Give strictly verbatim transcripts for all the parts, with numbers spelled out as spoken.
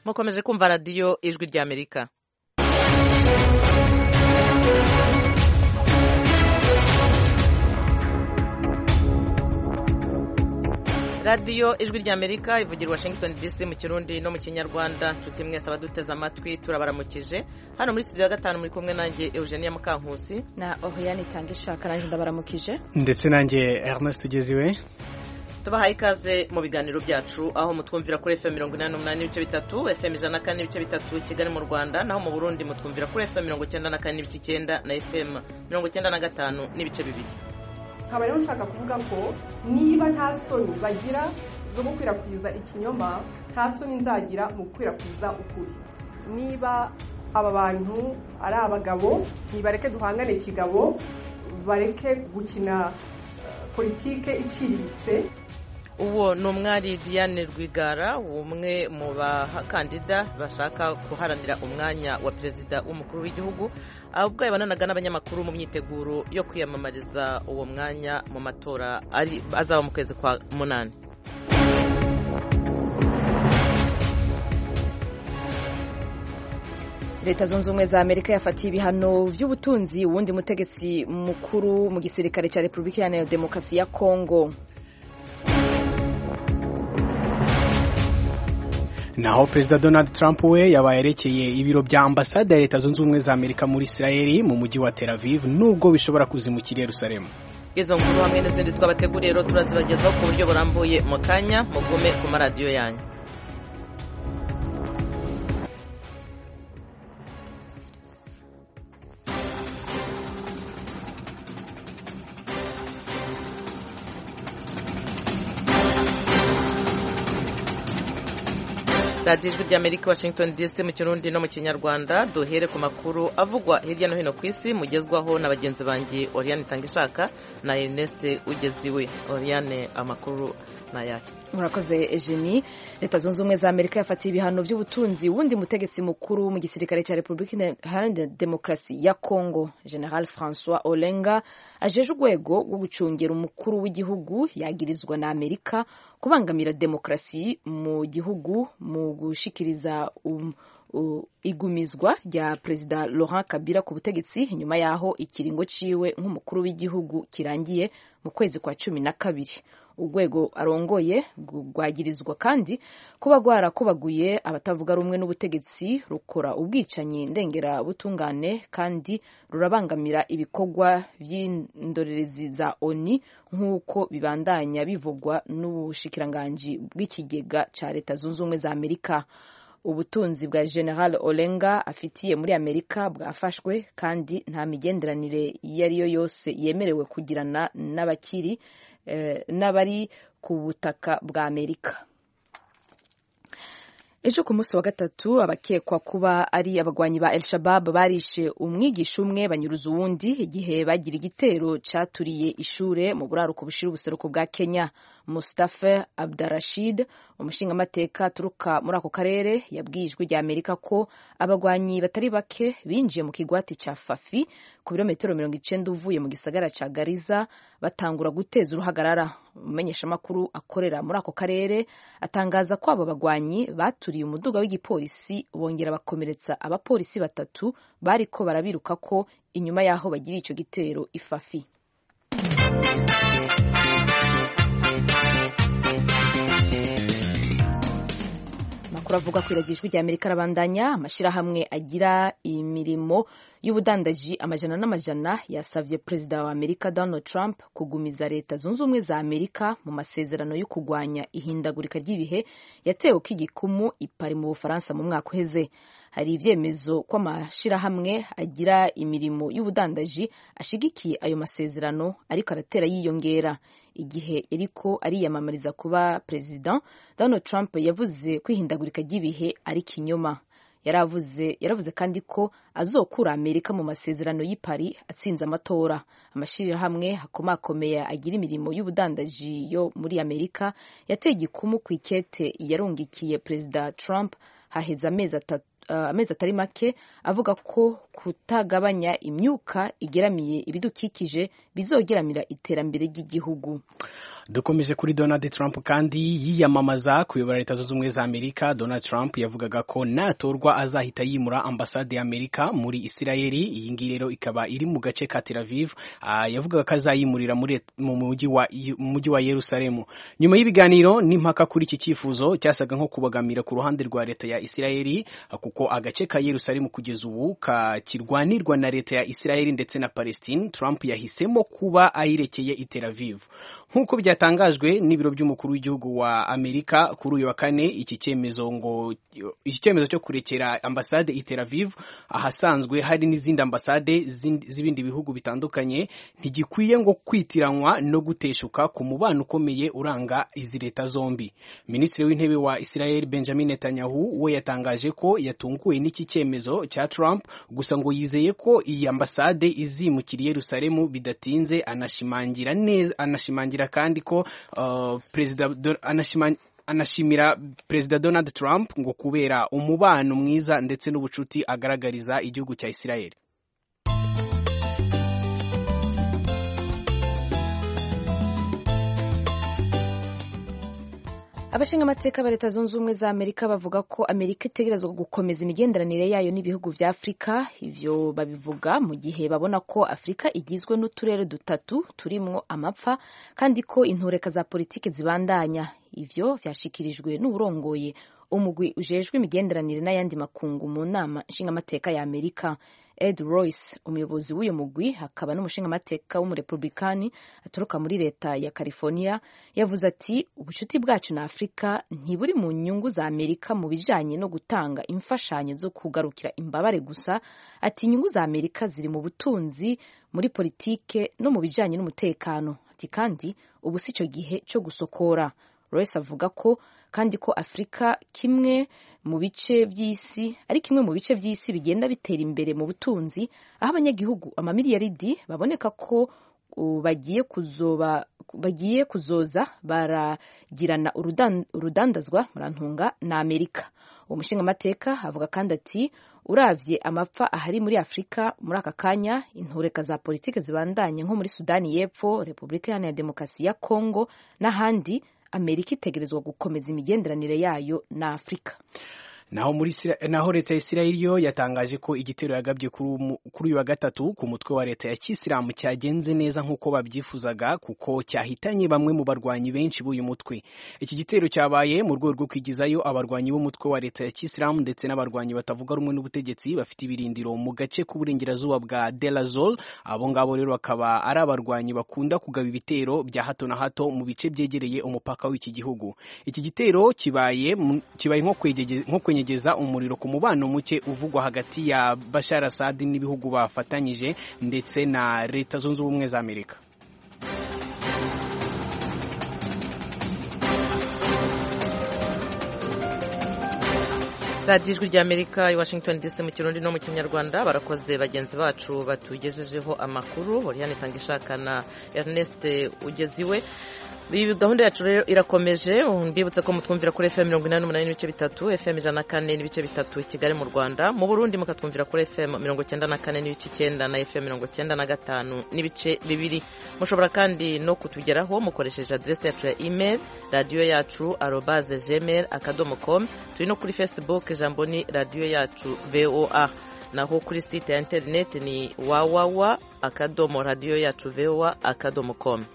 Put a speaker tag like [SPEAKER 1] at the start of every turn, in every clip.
[SPEAKER 1] mukomeje kumva radiyo ijwi ry'Amerika. radiyo ijwi ry'Amerika ivugira Washington D C mu Kirundi no mu Kinyarwanda. Nshuti mwese abaduteze amatwi turabaramukije. Hano muri studio ya gatanu muri kumwe nanjye Eugenia Mukankusi
[SPEAKER 2] na Oriane Tangishaka, nanjye ndabaramukije,
[SPEAKER 3] ndetse nanjye Ernest Ugeziwe.
[SPEAKER 1] Tubahaye ikaze mu biganiro byacu, aho mutwumvira kuri F M mirongo inani n'umunani n'ibice bitatu, F M ijana na kane n'ibice bitatu Kigali mu Rwanda, naho mu Burundi mutwumvira kuri F M mirongo icyenda na kane n'ibice icyenda na F M mirongo icyenda na gatanu n'ibice bibiri.
[SPEAKER 4] Nkaba rero nshaka kuvuga ko niba nta soni bagira zo gukwirakwiza ikinyoma, nta soni nzagira mu gukwirakwiza ukuri. Niba aba bantu ari abagabo, nibareke duhangane kigabo, bareke gukina politike iciriritse.
[SPEAKER 1] Uwo ni umwari Diane Rwigara, umwe mu bakandida bashaka guharanira umwanya wa perezida w'umukuru w'igihugu, ubwo yabananaga n'abanyamakuru mu myiteguro yo kwiyamamariza uwo mwanya mu matora ari azaba mu kwezi kwa munani.
[SPEAKER 2] Leta Zunze Ubumwe za Amerika yafatiye ibihano vy'ubutunzi uwundi mutegetsi mukuru mu gisirikare cya Repubulika Iharanira Demokarasi ya Kongo.
[SPEAKER 3] Naho Perezida Donald Trump we yabaye yerekeye ibiro bya ambasade ya Leta Zunze Ubumwe za Amerika muri Israeli mu mujyi wa Tel Aviv, nubwo bishobora kuzimukira Yerusalemu.
[SPEAKER 1] Izo nkuru hamwe n'izindi twabateguriye rero turazibagezaho ku buryo burambuye mu kanya, mugume ku maradiyo yanyu. radiyo ijwi ry'Amerika Washington D C mu Kirundi no mu Kinyarwanda. Duhere ku makuru avugwa hirya no hino ku isi, mugezwaho na bagenzi banjye Oriane Tangishaka na Ernest Ugeziwe. Oriane, amakuru naya.
[SPEAKER 2] Murakoze Eugenie. Leta Zunze Ubumwe za Amerika yafatiye ibihano vy'ubutunzi wundi mutegetsi mukuru mu gisirikare cya Repubulika Iharanira Demokarasi ya Kongo, General François Olenga, ajeje urwego rwo gucungera umukuru w'igihugu, yagirizwa na Amerika kubangamira demokarasi mu gihugu mu gushikiriza um, uh, igumizwa rya Perezida Laurent Kabila ku butegetsi nyuma yaho ikiringo ciwe nk'umukuru w'igihugu kirangiye mu kwezi kwa cumi na kabiri. Urwego arongoye rwagirizwa kandi kuba rwarakubaguye abatavuga rumwe n'ubutegetsi, rukora ubwicanyi ndengera butungane kandi rurabangamira ibikorwa vy'indorerezi za O N U nk'uko bibandanya bivugwa n'ubushikiranganji bw'ikigega ca Leta Zunze Ubumwe za Amerika. Ubutunzi bwa General Olenga afitiye muri Amerika bwafashwe kandi nta migenderanire yariyo yose yemerewe kugirana n'abakiri eh, n'abari ku butaka bwa Amerika. Ejo ku munsi wa gatatu abakekwa kuba ari abagwanyi ba El Shabab barishe umwigisha umwe banyuruza uwundi igihe bagira igitero caturiye ishure mu buraruko bushira ubuseruko bwa Kenya. Mustafa Abdarashid, umushingamateka aturuka muri ako karere, yabwiye ijwi rya Amerika ko abagwanyi batari bake binjiye mu kigwati ca Fafi ku birometero mirongo icenda uvuye mu gisagara ca Gariza batangura guteza uruhagarara. Umumenyeshamakuru akorera muri ako karere atangaza ko abo bagwanyi baturiye umuduga w'igipolisi bongera bakomeretsa abapolisi batatu bariko barabiruka ko inyuma yaho bagira ico gitero ifafi. Makuru avuga ko iragijwe rya Amerika arabandanya. Amashirahamwe agira imirimo y'ubudandaji amajana n'amajana yasavye Perezida wa Amerika Donald Trump kugumiza Leta Zunze Ubumwe za Amerika mu masezerano yo kugwanya ihindagurika ry'ibihe yatewe k'igikumu i Paris mu Bufaransa mu mwaka uheze. Hari ivyemezo ko amashirahamwe agira imirimo y'ubudandaji ashigikiye ayo masezerano ariko aratera yiyongera. Igihe yariko ariyamamariza kuba President, Donald Trump yavuze kwihindagurika ry'ibihe ari kinyoma. Yaravuze yaravuze kandi ko azokura Amerika mu masezerano y'i Paris atsinze amatora. Amashirahamwe hakomakomeye agira imirimo y'ubudandaji yo muri Amerika yateye igikumu ku ikete yarungikiye Perezida Trump haheze amezi atatu Uh, amezi atari make avuga ko kutagabanya imyuka igeramiye ibidukikije bizogeramira iterambere ry'igihugu.
[SPEAKER 3] dukomeje kuri Donald Trump kandi yiyamamaza kuyobora Leta Zunze Ubumwe za Amerika. Donald Trump yavugaga ko natorwa azahita yimura ambasade ya Amerika muri Isirayeli. Iyi ngiyi rero ikaba iri mu gace ka Tel Aviv. Uh, yavugaga ko azayimurira muri mu mujyi wa mu mujyi wa Yerusalemu. Nyuma y'ibiganiro n'impaka kuri iki cyifuzo cyasaga nko kubagamira ku ruhande rwa Leta ya Isirayeli, uh, kuko agace ka Yerusalemu kugeza ubu kakirwanirwa na Leta ya Isirayeli ndetse na Palestine. Trump yahisemo kuba ayirekeye i Tel Aviv. Nkuko byatangajwe n'ibiro by'umukuru w'igihugu wa Amerika kuri uyu wa kane, iki cyemezo ngo iki cyemezo cyo kurekera ambasade i Tel Aviv ahasanzwe hari n'izindi ambasade z'ibindi bihugu bitandukanye ntigikwiye ngo kwitiranwa no guteshuka ku mubano ukomeye uranga izi leta zombi. Minisitiri w'intebe wa Israel Benjamin Netanyahu we yatangaje ko yatunguwe n'iki cyemezo cya Trump, gusa ngo yizeye ko iyi ambasade izimukira Yerusalemu bidatinze. Anashimangira neza anashimangira kandi ko uh, Perezida anashimangira anashimira Perezida Donald Trump ngo kubera umubano mwiza ndetse n'ubucuti agaragariza igihugu cya Israel.
[SPEAKER 2] Abashinga amateka ba Leta Zunze Ubumwe za Amerika bavuga ko Amerika itegerezwa gukomeza imigenderanire yayo n'ibihugu vya Afrika. Ivyo babivuga mu gihe babona ko Afrika igizwe n'uturere dutatu turimwo amapfa kandi ko intureka za politike zibandanya. Ivyo vyashikirijwe n'uburongoye umugwi ujejwe imigenderanire n'ayandi makungu mu nama nshinga amateka ya Amerika. Ed Royce, umuyobozi w'uyo mugwi hakaba n'umushinga amateka w'umurepublikani aturuka muri leta ya California, yavuze ati ubucuti bwacu na Afrika ntiburi mu nyungu za Amerika mu bijanye no gutanga imfashanyo zo kugarukira imbabare gusa. Ati inyungu za Amerika ziri mu butunzi, muri politike no mu bijanye n'umutekano. Ati kandi ubu si cyo gihe cyo gusokora. Royce avuga ko kandi ko Afrika kimwe mu bice by'isi ari kimwe mu bice by'isi bigenda bitera imbere mu butunzi, aho abanyagihugu amamiliyaridi baboneka ko bagiye kuzoba bagiye kuzoza baragirana urudandazwa murantunga na Amerika. Uwo mushinga amateka avuga kandi ati uravye amapfa ahari muri Afrika muri aka kanya, intureka za politike zibandanye nko muri Sudani y'Epfo, Repubulika Iharanira Demokarasi ya Kongo n'ahandi, Amerika itegerezwa gukomeza imigenderanire yayo na Afrika.
[SPEAKER 3] Naho muri naho leta ya Israel yo yatangaje ko igitero yagabye kuri uyu wa gatatu ku mutwe wa leta ya Kisilamu cyagenze neza nkuko babyifuzaga, kuko cyahitanye bamwe mu barwanyi benshi b'uyu mutwe. Iki gitero cyabaye mu rwego rwo kwigizayo abarwanyi b'umutwe wa leta ya Kisilamu ndetse n'abarwanyi batavuga rumwe n'ubutegetsi bafite ibirindiro mu gace k'uburengerazuba bwa Deir ez-Zor. Abo ngabo rero bakaba ari abarwanyi bakunda kugaba ibitero bya hato na hato mu bice byegereye umupaka w'iki gihugu. Iki gitero kibaye kibaye nko kwegeza nko kwenyegeza umuriro ku mubano muke uvugwa hagati ya Bashar Assad n'ibihugu bafatanyije ndetse na Leta Zunze Ubumwe za Amerika.
[SPEAKER 1] radiyo ijwi ry'Amerika i Washington D C mu Kirundi no mu Kinyarwanda. Barakoze bagenzi bacu batugejejeho amakuru, Oriane Tangishaka na Ernest Ugeziwe. Iyi gahunda yacu rero irakomeje. Mbibutsa ko mutwumvira kuri F M mirongo inani n'umunani n'ibice bitatu, F M ijana na kane n'ibice bitatu i Kigali mu Rwanda. Mu Burundi mukatwumvira kuri F M mirongo icyenda na kane n'ibice icyenda na F M mirongo icyenda na gatanu n'ibice bibiri. Mushobora kandi no kutugeraho mukoresheje adresse yacu ya email radio yacu arobase gmail akadomo com. Turi no kuri Facebook jambo ni radio yacu V O A, naho kuri site ya internet ni www akadomo radio yacu V O A akadomo com.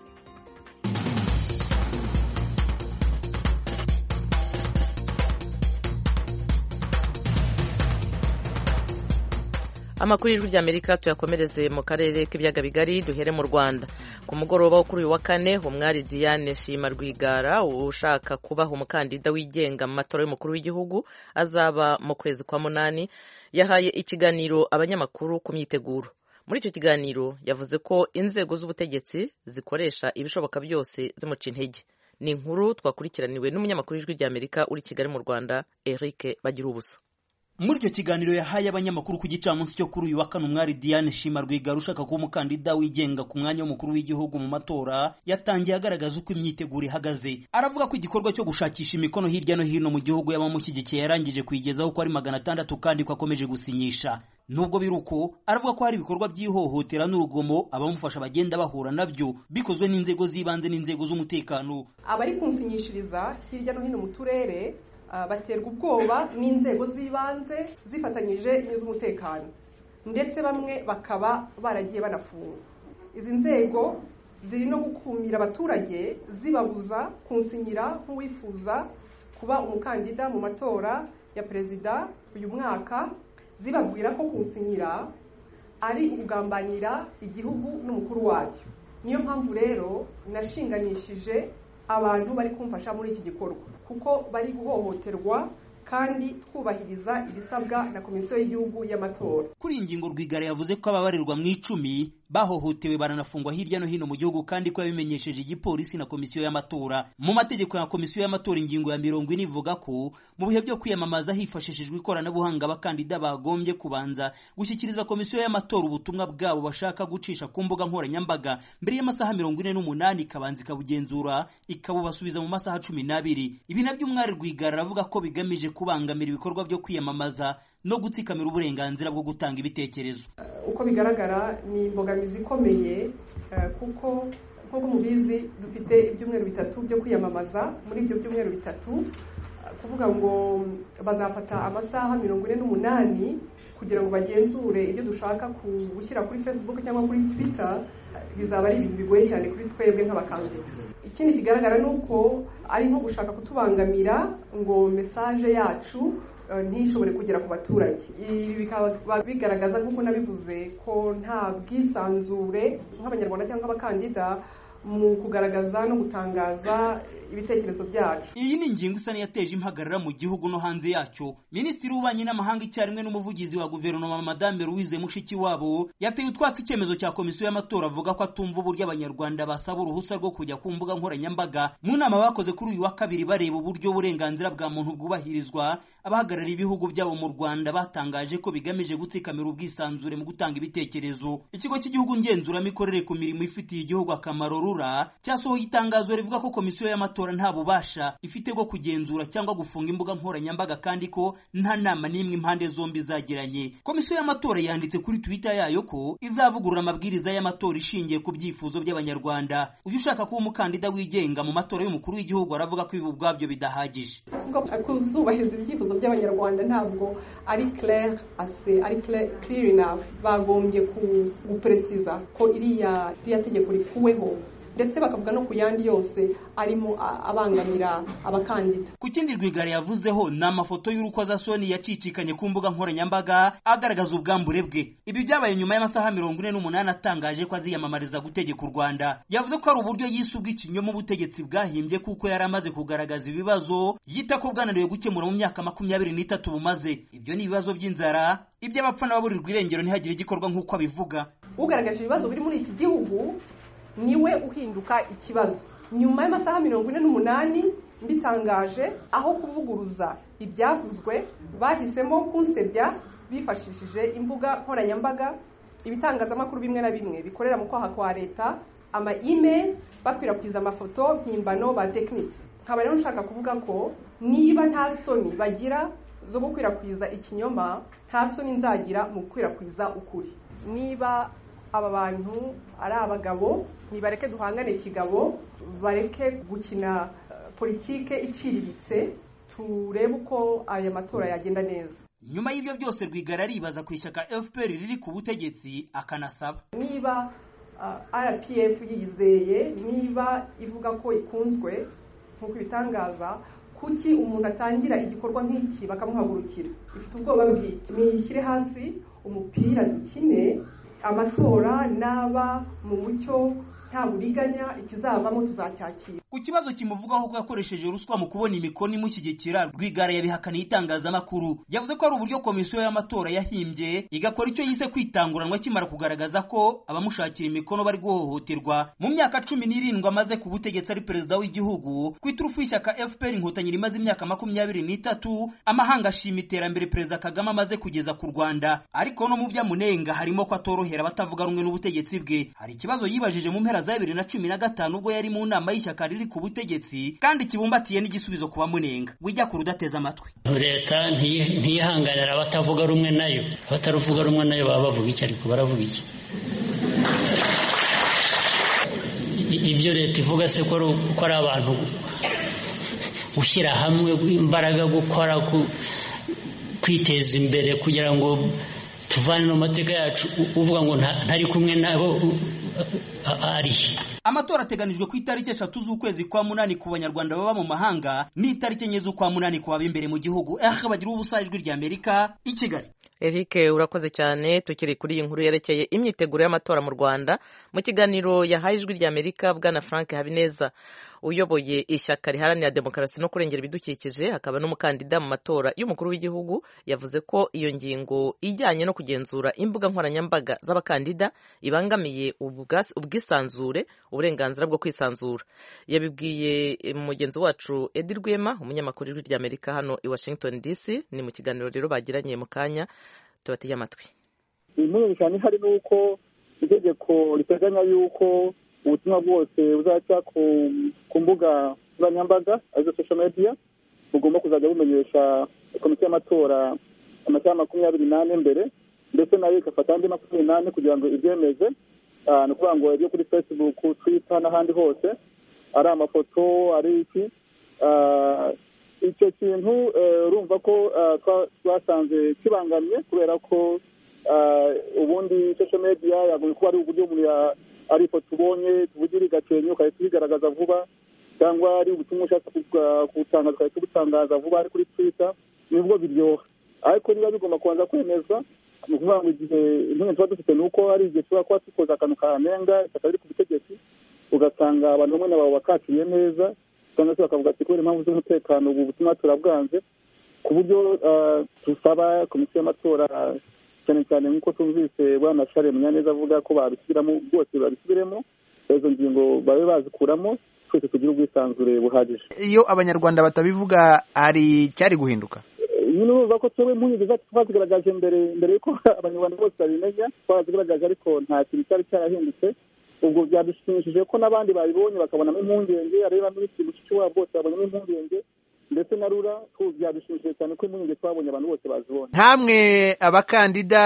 [SPEAKER 1] Amakuru y'ijwi ry'Amerika tuyakomereze mu karere k'ibiyaga bigari, duhere mu Rwanda. Ku mugoroba wo kuri uyu wa kane, umwari Diane Shima Rwigara ushaka kubaha umukandida wigenga mu matora y'umukuru w'igihugu azaba mu kwezi kwa munani, yahaye ikiganiro abanyamakuru ku myiteguro. Muri icyo kiganiro yavuze ko inzego z'ubutegetsi zikoresha ibishoboka byose zimuca intege. Ni inkuru twakurikiraniwe n'umunyamakuru w'ijwi ry'Amerika uri Kigali mu Rwanda, Eric Bagirubusa.
[SPEAKER 5] Muri icyo kiganiro yahaye abanyamakuru ku gicamunsi cyo kuri uyu wa kane, umwari Diane Shima Rwigara ushaka kuba umukandida wigenga ku mwanya w'umukuru w'igihugu mu matora yatangiye agaragaza uko imyiteguro ihagaze. Aravuga ko igikorwa cyo gushakisha imikono hirya no hino mu gihugu y'abamushyigikiye yarangije kuyigezaho ko ari magana atandatu kandi ko akomeje gusinyisha. Nubwo biruko, aravuga ko hari ibikorwa by'ihohotera n'urugomo abamufasha bagenda bahura nabyo bikozwe n'inzego z'ibanze n'inzego z'umutekano.
[SPEAKER 4] Abari kunsinyishiriza hirya no hino mu turere baterwa ubwoba n'inzego z'ibanze zifatanyije n'iz'umutekano, ndetse bamwe bakaba baragiye banafunga. Izi nzego ziri no gukumira abaturage zibabuza kunsinyira nk'uwifuza kuba umukandida mu matora ya perezida uyu mwaka, zibabwira ko kunsinyira ari ukugambanira igihugu n'umukuru wacyo. Niyo mpamvu rero nashinganishije abantu bari kumfasha muri iki gikorwa, kuko bari guhohoterwa kandi twubahiriza ibisabwa na Komisiyo y'Igihugu y'Amatora.
[SPEAKER 5] Kuri iyi ngingo Rwigara yavuze ko ababarirwa mu icumi bahohotewe baranafungwa hirya no hino mu gihugu kandi ko yabimenyesheje igipolisi na Komisiyo y'Amatora. Mu mategeko ya Komisiyo y'Amatora ingingo ya mirongo ine ivuga ko mu bihe byo kwiyamamaza hifashishijwe ikoranabuhanga abakandida bagombye kubanza gushyikiriza Komisiyo y'Amatora ubutumwa bwabo bashaka gucisha ku mbuga nkoranyambaga mbere y'amasaha mirongo ine n'umunani, ikabanza ikabugenzura ikabubasubiza mu masaha cumi n'abiri. Ibi nabyo umwari Rwigara aravuga ko bigamije kubangamira ibikorwa byo kwiyamamaza no gutsikamira uburenganzira bwo gutanga ibitekerezo.
[SPEAKER 4] Uko bigaragara ni imbogamizi ikomeye, kuko nk'uko mubizi dufite ibyumweru bitatu byo kwiyamamaza. Muri ibyo byumweru bitatu kuvuga ngo bazafata amasaha mirongo ine n'umunani kugira ngo bagenzure ibyo dushaka gushyira kuri Facebook cyangwa kuri Twitter, bizaba ari ibintu bigoye cyane kuri twebwe nk'abakandida. Ikindi kigaragara ni uko ari nko gushaka kutubangamira ngo message yacu ntishobore kugera ku baturage. Ibi bikaba bigaragaza nk'uko nabivuze ko nta bwisanzure nk'abanyarwanda cyangwa abakandida mu kugaragaza no gutangaza ibitekerezo byacu.
[SPEAKER 5] Iyi ni ingingo isa yateje impagarara mu gihugu no hanze yacyo. Minisitiri w'Ububanyi n'Amahanga icyarimwe n'umuvugizi wa guverinoma Madame Louise Mushikiwabo yateye utwatsi icyemezo cya Komisiyo y'Amatora, avuga ko atumva uburyo abanyarwanda basaba uruhusa rwo kujya ku mbuga nkoranyambaga. Mu nama bakoze kuri uyu wa kabiri bareba uburyo uburenganzira bwa muntu bwubahirizwa, abahagarariye ibihugu byabo mu Rwanda batangaje ko bigamije gutsikamira ubwisanzure mu gutanga ibitekerezo. Ikigo cy'igihugu ngenzuramikorere ku mirimo ifitiye igihugu akamaro RURA cyasohoye itangazo rivuga ko Komisiyo y'Amatora nta bubasha ifite bwo kugenzura cyangwa gufunga imbuga nkoranyambaga kandi ko nta nama n'imwe impande zombi zagiranye. Komisiyo y'Amatora yanditse kuri Twitter yayo ko izavugurura amabwiriza y'amatora ishingiye ku byifuzo by'abanyarwanda. Uyu ushaka kuba umukandida wigenga mu matora y'umukuru w'igihugu aravuga ko ibi ubwabyo bidahagije.
[SPEAKER 4] Kuzubahiriza ibyifuzo by'abanyarwanda ntabwo ari clair ase ari clear enough. Bagombye gupresiza ko iriya iriya tegeko rikuweho, ndetse bakavuga no ku yandi yose arimo abangamira abakandida.
[SPEAKER 5] Ku kindi Rwigara yavuzeho ni amafoto y'urukozasoni yacicikanye ku mbuga nkoranyambaga agaragaza ubwambure bwe. Ibi byabaye nyuma y'amasaha mirongo ine n'umunani atangaje ko aziyamamariza gutegeka u Rwanda. Yavuze ko ari uburyo yisubwa ikinyoma ubutegetsi bwahimbye kuko yari amaze kugaragaza ibibazo yita ko bwananiwe gukemura mu myaka makumyabiri n'itatu bumaze. Ibyo ni ibibazo by'inzara, iby'abapfa n'ababurirwa irengero ntihagire igikorwa nk'uko abivuga.
[SPEAKER 4] Ugaragaje ibibazo biri muri iki gihugu niwe uhinduka ikibazo. Nyuma y'amasaha mirongo ine n'umunani mbitangaje, aho kuvuguruza ibyavuzwe bahisemo kunsebya bifashishije imbuga nkoranyambaga, ibitangazamakuru bimwe na bimwe bikorera mu kwaha kwa leta, ama email, bakwirakwiza amafoto mpimbano ba techniques. Nkaba rero nshaka kuvuga ko niba nta soni bagira zo gukwirakwiza ikinyoma, nta soni nzagira mu gukwirakwiza ukuri. Niba aba bantu ari abagabo, nibareke duhangane kigabo, bareke gukina uh, politike iciriritse, turebe uko aya matora yagenda neza.
[SPEAKER 5] Nyuma y'ibyo byose Rwigara aribaza ku ishyaka F P R riri ku butegetsi, akanasaba
[SPEAKER 4] niba uh, R P F yizeye, niba ivuga ko ikunzwe nk'uko ibitangaza, kuki umuntu atangira igikorwa nk'iki bakamuhagurukira? Ifite ubwoba bw'iki? Nishyire hasi umupira dukine, amatora naba mu mucyo nta buriganya, ikizavamo tuzacyakira.
[SPEAKER 5] Ku kibazo kimuvugaho ko yakoresheje ruswa mu kubona imikono imushyigikira, Rwigara yabihakaniye itangazamakuru. Yavuze ko ari uburyo komisiyo y'amatora yahimbye igakora icyo yise kwitanguranwa kimara kugaragaza ko abamushakira imikono bari guhohoterwa. Mu myaka cumi n'irindwi amaze ku butegetsi ari perezida w'igihugu, ku iturufu y'ishyaka F P R Inkotanyi rimaze imyaka makumyabiri n'itatu, amahanga ashima iterambere Perezida Kagame amaze kugeza ku Rwanda. Ariko no mu byamunenga harimo ko atorohera abatavuga rumwe n'ubutegetsi bwe. Hari ikibazo yibajije mu mpera za bibiri na cumi na gatanu ubwo yari mu nama y'ishyaka riri ku butegetsi, kandi kibumbatiye n'igisubizo ku bamunenga. Wijya ku rudateza amatwi.
[SPEAKER 6] Leta ntiyihanganira abatavuga rumwe nayo, abataruvuga rumwe nayo baba bavuga iki, ariko baravuga iki? Ibyo leta ivuga se ko ari abantu gushyira hamwe imbaraga, gukora, kwiteza imbere kugira ngo tuvane no mateka yacu, uvuga ngo ntari kumwe nabo ari.
[SPEAKER 5] Amatora ateganijwe ku itariki eshatu z'ukwezi kwa munani ku banyarwanda baba mu mahanga n'itariki enye z'ukwa munani ku b'imbere mu gihugu. Eh bagira ubusa ijwi rya Amerika i Kigali.
[SPEAKER 1] Eric urakoze cyane. Tukiri kuri iyi nkuru yerekeye imyiteguro y'amatora mu Rwanda, mu kiganiro yahaye ijwi rya Amerika bwana Frank Habineza uyoboye ishyaka riharanira demokarasi no kurengera ibidukikije hakaba n'umukandida mu matora y'umukuru w'igihugu, yavuze ko iyo ngingo ijyanye no kugenzura imbuga nkoranyambaga z'abakandida ibangamiye ubwisanzure, uburenganzira bwo kwisanzura. Yabibwiye mugenzi wacu Edi Rwema, umunyamakuru w'ijwi rya Amerika hano i Washington D C. Ni mu kiganiro rero bagiranye mu kanya, tubatege amatwi.
[SPEAKER 7] Impamvu cyane hari nuko itegeko riteganya yuko ubutumwa bwose buzaca ku mbuga nkoranyambaga arizo social media bugomba kuzajya bumenyesha komisiyo y'amatora amasaha makumyabiri n'ane mbere, ndetse nayo igafata andi makumyabiri n'ane kugira ngo ibyemeze. Ni ukuvuga ngo ibyo kuri Facebook, Twitter n'ahandi hose ari amafoto ari iki. Icyo kintu urumva ko twasanze kibangamye kubera ko ubundi social media yagoye kuba ari uburyo umuntu ari ifoto ubonye tuvugira igakenye ukahita ubigaragaza vuba, cyangwa ari ubutumwa ushaka kubutangaza ukahita ubutangaza vuba ari kuri Twitter, nibwo biryoha. Ariko niba bigomba kubanza kwemezwa, ni ukuvuga ngo igihe impamvu tuba dufite ni uko hari igihe tuba kuba dukoze akantu kanenga ishyaka riri ku butegetsi, ugasanga abantu bamwe nabo bakakiriye neza, cyangwa se bakavuga ati kubera impamvu z'umutekano ubu butumwa turabwanze, ku buryo dusaba komisiyo y'amatora cyane cyane nk'uko tumvise bwana Charles Munyaneza avuga ko babisubiramo bwose babisubiremo, izo ngingo babe bazikuramo, twese tugira ubwisanzure buhagije.
[SPEAKER 8] Iyo abanyarwanda batabivuga hari cyari guhinduka?
[SPEAKER 7] Nyine uvuga ko twebwe impungenge zacu twazigaragaje mbere mbere yuko abanyarwanda bose babimenya, twazigaragaje ariko nta kintu cyari cyarahindutse. Ubwo byadushimishije ko n'abandi babibonye bakabonamo impungenge, areba minisitiri Mushikiwabo wabo bose babonyemo impungenge, ndetse na rura byadushimishije cyane ko impungenge twabonye abantu bose bazibonye.
[SPEAKER 8] Ntamwe abakandida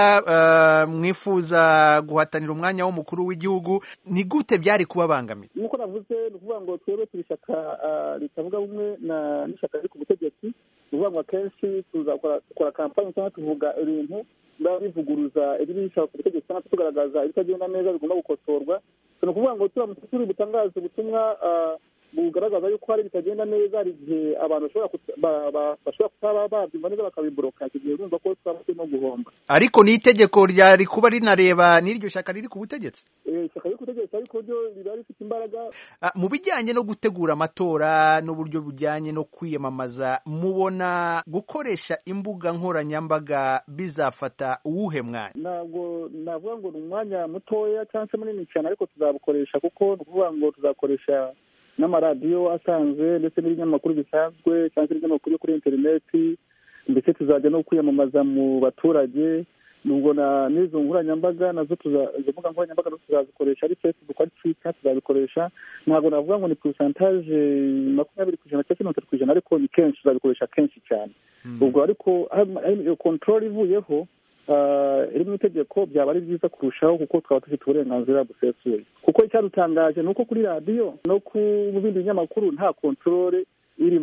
[SPEAKER 8] mwifuza guhatanira umwanya w'umukuru w'igihugu, ni gute byari kubabangamira?
[SPEAKER 7] Nk'uko navuze, ni ukuvuga ngo twebwe turi ishyaka ritavuga bumwe n'ishyaka riri ku butegetsi. Ni ukuvuga ngo akenshi dukora kampani cyangwa tuvuga ibintu biba bivuguruza ibiri ishyaka ku butegetsi, cyangwa tugaragaza ibitagenda neza bigomba gukosorwa. Ni ukuvuga ngo turamutse turi butangaze ubutumwa bugaragaza yuko hari bitagenda neza, hari igihe abantu bashobora kutaba babyumva neza bakabiboroka, icyo gihe urumva ko twaba turimo guhomba.
[SPEAKER 8] Ariko ni itegeko ryari kuba rinareba n'iryo shyaka riri ku butegetsi?
[SPEAKER 7] Ishyaka riri ku butegetsi ariko ryo riba rifite imbaraga.
[SPEAKER 8] Mu bijyanye no gutegura amatora n'uburyo bujyanye no kwiyamamaza, mubona gukoresha imbuga nkoranyambaga bizafata uwuhe mwanya?
[SPEAKER 7] Ntabwo navuga ngo ni umwanya mutoya cyangwa se munini cyane, ariko tuzabukoresha kuko ni ukuvuga ngo tuzakoresha n'amaradiyo asanzwe ndetse n'ibinyamakuru bisanzwe cyangwa se ibinyamakuru yo kuri interineti, ndetse tuzajya no kwiyamamaza mu baturage. Nubwo n'izo nkoranyambaga nazo izo mbuga nkoranyambaga nazo tuzazikoresha, ari Facebook, ari Twitter tuzabikoresha. Ntabwo navuga ngo ni pourcentage makumyabiri ku ijana cyangwa mirongo itatu ku ijana, ariko ni kenshi tuzabikoresha kenshi cyane. Ubwo ariko iyo control ivuyeho iri mu itegeko byaba ari byiza kurushaho, kuko twaba dufite uburenganzira busesuye. Kuko icyadutangaje ni uko kuri radiyo no ku bindi binyamakuru nta control irimo.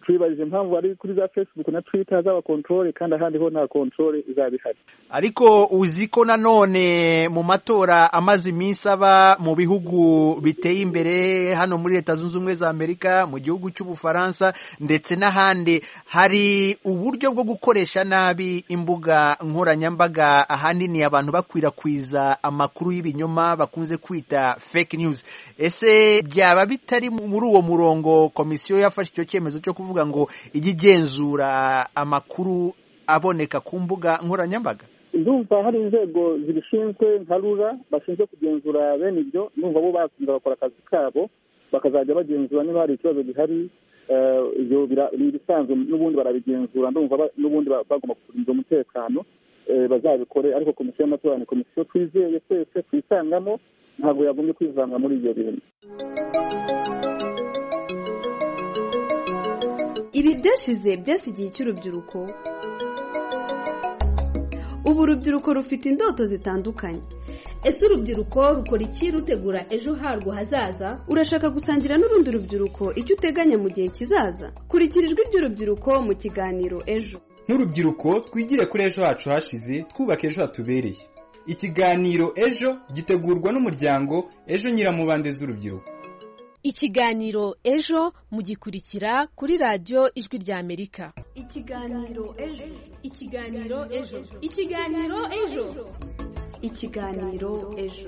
[SPEAKER 7] twibajije impamvu ari kuri za Facebook na Twitter z'aba control kandi ahandi ho nta control izaba ihari.
[SPEAKER 8] Ariko uzi ko nanone mu matora amaze iminsi aba mu bihugu biteye imbere hano muri Leta Zunze Ubumwe za Amerika, mu gihugu cy'Ubufaransa ndetse n'ahandi, hari uburyo bwo gukoresha nabi imbuga nkoranyambaga, ahanini abantu bakwirakwiza amakuru y'ibinyoma bakunze kwita fake news. Ese byaba bitari muri uwo murongo komisiyo yafashe icyo cyemezo cyo kuvuga ngo igenzura amakuru aboneka ku mbuga nkoranyambaga?
[SPEAKER 7] Ndumva hari inzego zibishinzwe nka rura bashinzwe kugenzura bene ibyo, ndumva bo bakunze bakora akazi kabo bakazajya bagenzura niba hari ikibazo gihari. Ibyo bisanzwe n'ubundi barabigenzura, ndumva n'ubundi bagomba kurinda umutekano bazabikore. Ariko komisiyo y'amatora ni komisiyo twizeye twese twisangamo, ntabwo yagombye kwivanga muri ibyo bintu.
[SPEAKER 9] Ibi byashize byasigiye cy'urubyiruko. Ubu urubyiruko rufite indoto zitandukanye. Ese urubyiruko rukora iki rutegura ejo harwo hazaza? Urashaka gusangira n'urundi rubyiruko icyo uteganya mu gihe kizaza? Kurikira ijwi ry'urubyiruko mu kiganiro Ejo.
[SPEAKER 10] Nk'urubyiruko twigire kuri ejo hacu hashize, twubaka ejo hatubereye. Ikiganiro Ejo gitegurwa n'umuryango Ejo Nyiramubande z'urubyiruko.
[SPEAKER 11] Ikiganiro Ejo mugikurikira kuri radio Ijwi rya Amerika.
[SPEAKER 9] Ikiganiro Ejo.
[SPEAKER 11] Ikiganiro Ejo. Ikiganiro Ejo.
[SPEAKER 9] Ikiganiro Ejo.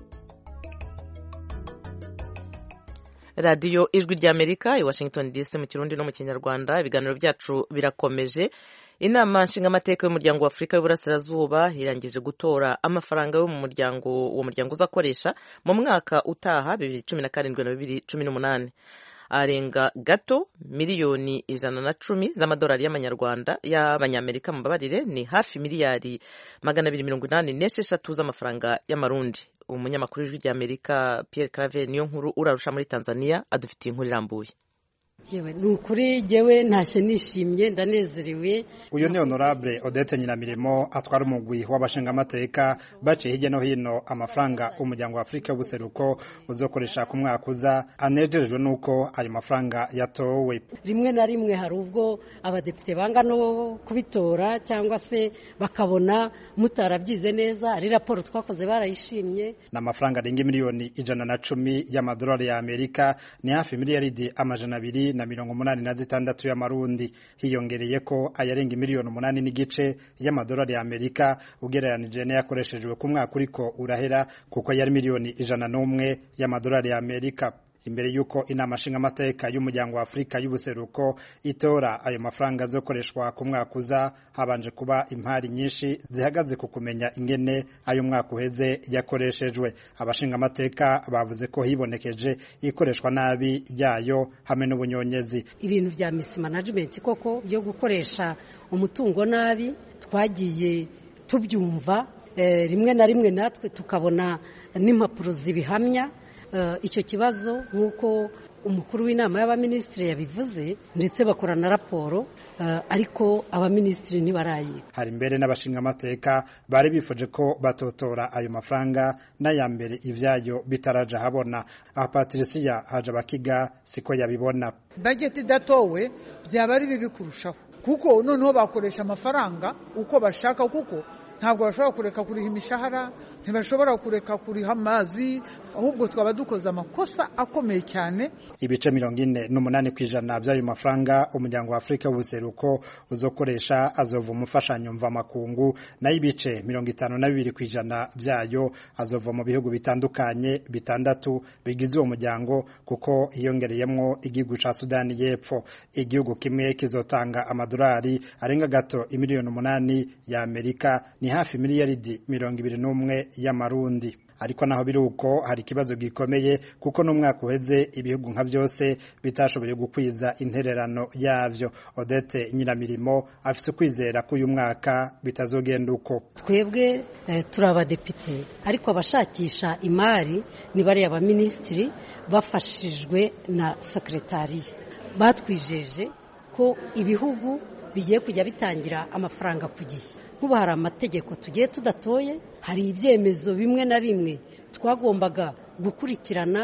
[SPEAKER 1] Radio Ijwi rya Amerika i Washington D C mu Kirundi no mu Kinyarwanda. Ibiganiro byacu birakomeje. Inama nshingamateka y'umuryango wa Afurika y'Uburasirazuba irangije gutora amafaranga yo mu muryango uwo muryango uzakoresha mu mwaka utaha bibiri cumi na karindwi na bibiri cumi n'umunani. Arenga gato miliyoni ijana na cumi z'amadolari y'amanyarwanda y'abanyamerika, mubabarire ni hafi miliyari magana abiri mirongo inani n'esheshatu z'amafaranga y'amarundi. Umunyamakuru w'Ijwi rya Amerika Pierre Claver niyo nkuru urarusha muri Tanzania adufitiye inkuru irambuye.
[SPEAKER 12] Yewe nukuri jewe ntashye nishimye ndanezerewe.
[SPEAKER 13] Uyo ni Honorable Odette Nyiramirimo atwara umugwi w'abashinga amateka baciye hirya no hino amafaranga umuryango wa Afrika y'Ubuseruko uzokoresha ku mwaka uza. Anejejwe nuko ayo mafaranga yatowe.
[SPEAKER 12] Rimwe na rimwe hari ubwo abadepite banga no kubitora cyangwa se bakabona mutarabyize neza, ari raporo twakoze barayishimye.
[SPEAKER 13] Na mafaranga arenga miliyoni ijana na cumi y'amadolari ya Amerika, ni hafi miliyaridi amajana abiri na mirongo umunani na zitandatu y'amarundi. Hiyongereye ko ayarenga miliyoni umunani n'igice y'amadolari ya Amerika ugereranije n'ayakoreshejwe ku mwaka uriko urahera, kuko yari miliyoni ijana n'umwe y'amadolari ya Amerika. Imbere yuko inama nshingamateka y'umuryango wa Afrika y'Ubuseruko itora ayo mafaranga azokoreshwa ku mwaka uza, habanje kuba impari nyinshi zihagaze ku kumenya ingene ayo mwaka uheze yakoreshejwe. Abashingamateka bavuze ko hibonekeje ikoreshwa nabi ryayo hamwe n'ubunyonyezi.
[SPEAKER 12] Ibintu vya mismanagement koko byo gukoresha umutungo nabi twagiye tubyumva, e, rimwe na rimwe natwe tukabona n'impapuro zibihamya. Uh, icyo kibazo nk'uko umukuru w'inama y'abaminisitiri yabivuze, ndetse bakora na raporo, uh, ariko abaminisitiri ntibarayi.
[SPEAKER 13] Hari mbere n'abashinga amateka bari bifuje ko batotora ayo mafaranga n'aya mbere ivyayo bitaraja habona. Aha Patricia Hajabakiga siko yabibona.
[SPEAKER 14] Budget idatowe byaba ari bibi kurushaho, kuko noneho bakoresha amafaranga uko bashaka, kuko ntabwo bashobora kureka kuriha imishahara, ntibashobora kureka kuriha amazi, ahubwo twaba dukoze amakosa akomeye cyane.
[SPEAKER 13] Ibice mirongo ine n'umunani kw'ijana by'ayo mafaranga umuryango wa Afrika y'Ubuseruko uzokoresha azova umufashanyo mva makungu, na ibice mirongo itanu na bibiri kw'ijana byayo azova mu bihugu bitandukanye bitandatu bigize uwo muryango, kuko hiyongereyemwo igihugu ca Sudani y'Epfo. Igihugu kimwe kizotanga amadolari arenga gato imiliyoni umunani ya Amerika, ni hafi miliyaridi mirongo ibiri n'umwe y'amarundi. Ariko naho biruko hari kibazo gikomeye, kuko n'umwaka uheze ibihugu nka byose bitashoboye gukwiza intererano yavyo. Odette Nyiramirimo afise kwizera ko uyu mwaka bitazogenda uko.
[SPEAKER 12] Twebwe eh, turabadepite, ariko abashakisha imari ni bari abaminisitiri bafashijwe na sekretariya. Batwijeje ko ibihugu bigiye kujya bitangira amafaranga ku gihe. Kuba hari amategeko tugiye tudatoye, hari ibyemezo bimwe na bimwe twagombaga gukurikirana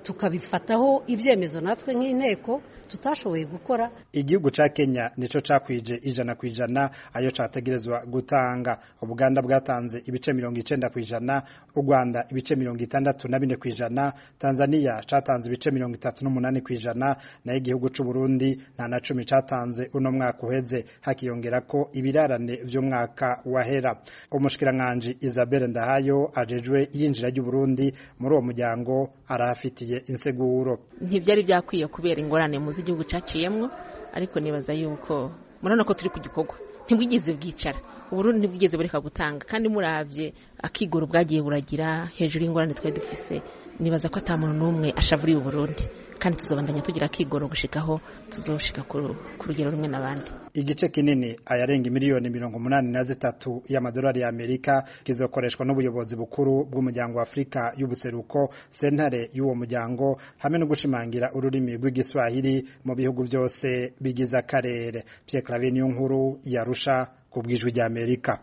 [SPEAKER 12] tukabifataho ibyemezo natwe nk'inteko tutashoboye gukora.
[SPEAKER 13] Igihugu ca Kenya nico cakwije ijana ku ijana ayo categerezwa gutanga. Ubuganda bwatanze ibice mirongo icenda ku ijana, u Rwanda ibice mirongo itandatu na bine ku ijana, Tanzania catanze ibice mirongo itatu n'umunani ku ijana, nayo igihugu c'u Burundi nta na cumi catanze uno mwaka uheze, hakiyongera ko ibirarane vy'umwaka wahera. Umushikiranganje Isabelle Ndahayo ajejwe yinjira ry'u Burundi muri uwo muryango arafitiye inseguro.
[SPEAKER 15] Ntibyari byakwiye kubera ingorane mu z'igihugu caciyemwo, ariko nibaza yuko murana ko turi ku gikorwa ntibwigeze bwicara, Uburundi ntibwigeze bureka gutanga, kandi muravye akigoro bwagiye buragira hejuru y'ingorane twari dufise, nibaza ko atamuntu n'umwe ashavuriye Uburundi, kandi tuzobandanya tugira akigoro gushikaho tuzoshika ku rugero rumwe n'abandi.
[SPEAKER 13] Igice kinini ayarenga miliyoni mirongo umunani na zitatu y'amadolari ya Amerika kizokoreshwa n'ubuyobozi bukuru bw'umuryango wa Afrika y'ubuseruko, sentare y'uwo muryango, hamwe no gushimangira ururimi rw'igiswahili mu bihugu byose bigize akarere. Pierre Claver Niyonkuru yarusha ku bw'ijwi rya Amerika.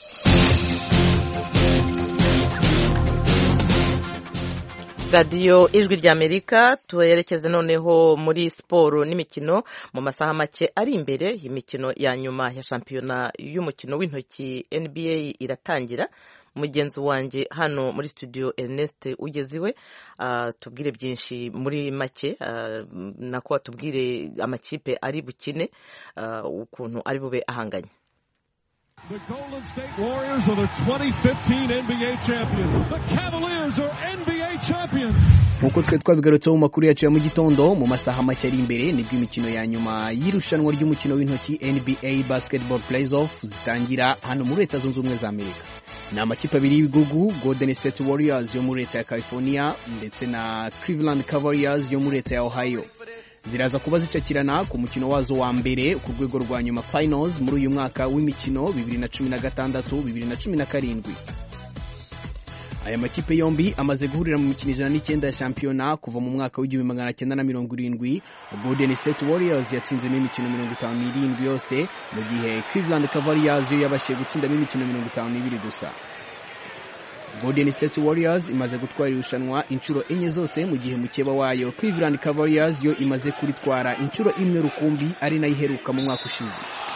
[SPEAKER 1] radiyo ijwi rya Amerika tuyerekeze noneho muri siporo n'imikino. Mu masaha make ari imbere imikino ya nyuma ya shampiyona y'umukino w'intoki N B A iratangira. Mugenzi wanjye hano muri studio Ernest ugeziwe uh, tubwire byinshi muri make uh, nako tubwire amakipe ari bukine uh, ukuntu ari bube ahanganye.
[SPEAKER 16] The Golden State Warriors are the twenty fifteen N B A champions. The Cavaliers are N B A champions.
[SPEAKER 3] Nkuko twe twabigarutseho mu makuru yacu ya mu gitondo, mu masaha make ari imbere nibwo imikino ya nyuma y'irushanwa ry'umukino w'intoki N B A Basketball Playoff zitangira hano muri Leta Zunze Ubumwe za Amerika. Ni amakipe abiri y'ibigugu, Golden State Warriors yo muri Leta ya California ndetse na Cleveland Cavaliers yo muri Leta ya Ohio. Ziraza kuba zicakirana ku mukino wazo wa mbere ku rwego rwa nyuma finals muri uyu mwaka w'imikino bibiri na cumi na gatandatu bibiri na cumi na karindwi. Aya makipe yombi amaze guhurira mu mikino ijana n'icyenda ya shampiyona kuva mu mwaka w'igihumbi magana cyenda na mirongo irindwi. Golden State Warriors yatsinzemo imikino mirongo itanu n'irindwi yose, mu gihe Cleveland Cavaliers yo yabashije gutsindamo imikino mirongo itanu n'ibiri gusa. Golden State Warriors imaze gutwara irushanwa inshuro enye zose, mu gihe mukeba wayo Cleveland Cavaliers yo imaze kuritwara inshuro imwe rukumbi, ari nayo iheruka mu mwaka ushize.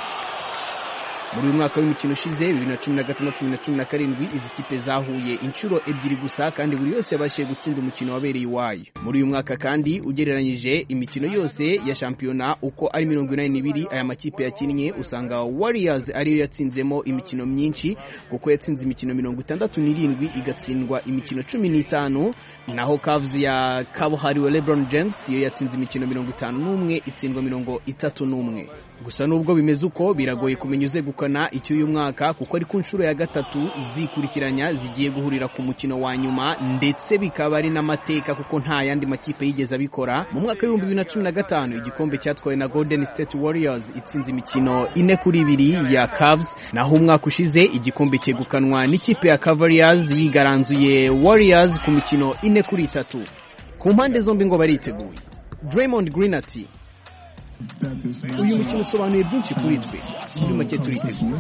[SPEAKER 3] Muri uyu mwaka w'imikino ushize bibiri na cumi na gatandatu bibiri na cumi na karindwi izi kipe zahuye inshuro ebyiri gusa, kandi buri yose yabashije gutsinda umukino wabereye iwayo. Muri uyu mwaka kandi ugereranyije imikino yose ya shampiyona uko ari mirongo inani n'ibiri aya makipe yakinnye, usanga Warriors ariyo yatsinzemo imikino myinshi kuko yatsinze imikino mirongo itandatu n'irindwi igatsindwa imikino cumi n'itanu, naho Cavs ya kabuhariwe LeBron James yo yatsinze imikino mirongo itanu n'umwe itsindwa mirongo itatu n'umwe. Gusa nubwo bimeze uko biragoye kumenya uze gukana icyo uyu mwaka kuko ari ku nshuro ya gatatu zikurikiranya zigiye guhurira ku mukino wa nyuma, ndetse bikaba ari n'amateka kuko nta yandi makipe yigeze abikora. Mu mwaka w'ibihumbi bibiri na cumi na gatanu igikombe cyatwawe na Golden State Warriors itsinze imikino ine kuri ibiri ya Cavs, naho umwaka ushize igikombe cyegukanwa n'ikipe ya Cavaliers yigaranzuye Warriors ku mikino ine kuri itatu. Ku mpande zombi ngo bariteguye. Draymond Green ati uyu mukino usobanuye byinshi kuri twe, muri make turiteguye.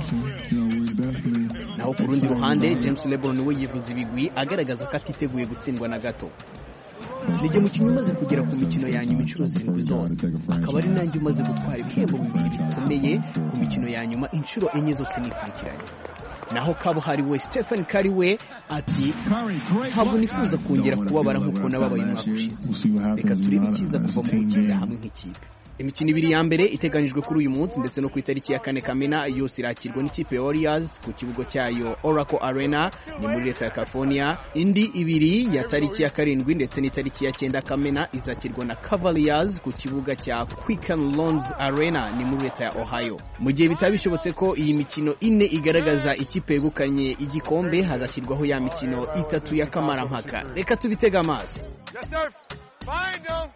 [SPEAKER 3] Naho ku rundi ruhande James LeBron we yivuze ibigwi agaragaza ko atiteguye gutsindwa na gato. Nijye mukinnyi umaze kugera ku mikino ya nyuma inshuro zirindwi zose, akaba ari nanjye umaze gutwara ibihembo bibiri bikomeye ku mikino ya nyuma inshuro enye zose nikurikiranye. Naho kabuhariwe Stephen Curry we ati ntabwo nifuza kongera kubabara nk'uko nababaye umwaka ushize, reka turebe icyiza kuva mu gukinira hamwe nk'ikipe. Imikino ibiri ya mbere iteganijwe kuri uyu munsi ndetse no ku itariki ya kane Kamena yose irakirwa n'ikipe ya Warriors ku kibuga cyayo Oracle Arena ni muri Leta ya California. Indi ibiri ya tariki ya karindwi ndetse n'itariki ya cyenda Kamena izakirwa na Cavaliers ku kibuga cya Quicken Loans Arena ni muri Leta ya Ohio. Mu gihe bitabishobotse ko iyi mikino ine igaragaza ikipe yegukanye igikombe, hazashyirwaho ya mikino itatu ya kamarampaka. Reka tubitega amaso.
[SPEAKER 16] Yes, sir. Fine, no.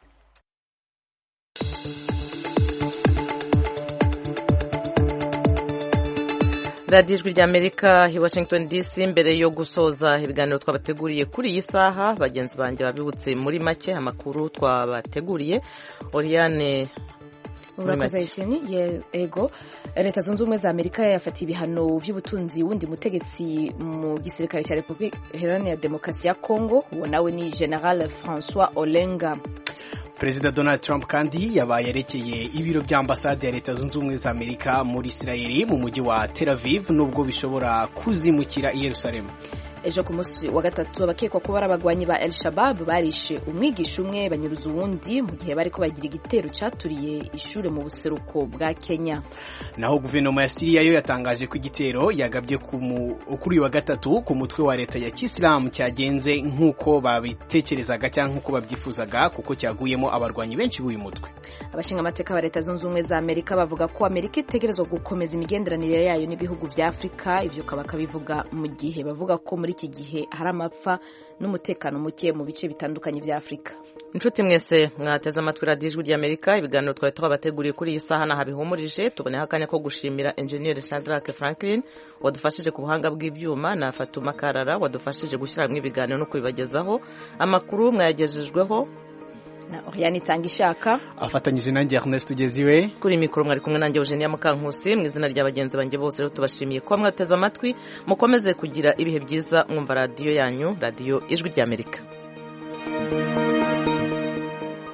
[SPEAKER 1] radiyo ijwi ry'Amerika i Washington D C. Mbere yo gusoza ibiganiro twabateguriye kuri iyi saha, bagenzi banjye babibutse muri make amakuru twabateguriye. Oriane
[SPEAKER 2] urakoze Etienne. Yego, leta zunze ubumwe za Amerika yafatiye ibihano vy'ubutunzi wundi mutegetsi mu gisirikare cya Republika Iharanira Demokarasi ya Kongo, uwo nawe ni General François Olenga.
[SPEAKER 3] Perezida Donald Trump kandi yabaye yerekeye ibiro bya ambasade ya leta zunze ubumwe za Amerika muri Israeli mu mujyi wa Tel Aviv nubwo bishobora kuzimukira i Yerusalemu.
[SPEAKER 2] Ejo ku munsi wa gatatu abakekwa kuba ari abagwanyi ba El Shabab barishe umwigisha umwe banyuruza uwundi mu gihe bariko bagira igitero caturiye ishure mu buseruko bwa Kenya.
[SPEAKER 3] Naho guverinoma ya Syria yo yatangaje ko igitero yagabye kuri wa gatatu ku mutwe wa leta ya Kisilamu cyagenze nk'uko babitekerezaga cyangwa nk'uko babyifuzaga kuko cyaguyemo abarwanyi benshi b'uyu mutwe.
[SPEAKER 2] Abashinga amateka ba leta zunze ubumwe za Amerika bavuga ko Amerika itegerezwa gukomeza imigenderanire yayo n'ibihugu vya Afrika, ivyo kabaka bivuga mu gihe bavuga ko muri iki gihe hari amapfa n'umutekano muke mu bice bitandukanye vya Afrika.
[SPEAKER 1] Inshuti mwese mwateze amatwi radiyo ijwi ry'Amerika, ibiganiro twari twabateguriye kuri iyi saha nahabihumurije. Tuboneho akanya ko gushimira Engineer Shadrack Franklin wadufashije ku buhanga bw'ibyuma na Fatuma Karara wadufashije gushyira hamwe ibiganiro no kubibagezaho. Amakuru mwayagejejweho
[SPEAKER 2] na Oriane Tangishaka
[SPEAKER 3] afatanyije nanjye Ernest Tugeziwe.
[SPEAKER 1] Kuri mikoro mwari kumwe nanjye Eugenia Mukankusi. Mu izina rya bagenzi banjye bose rero tubashimiye ko mwateze amatwi, mukomeze kugira ibihe byiza mwumva radiyo yanyu, radiyo ijwi ry'Amerika.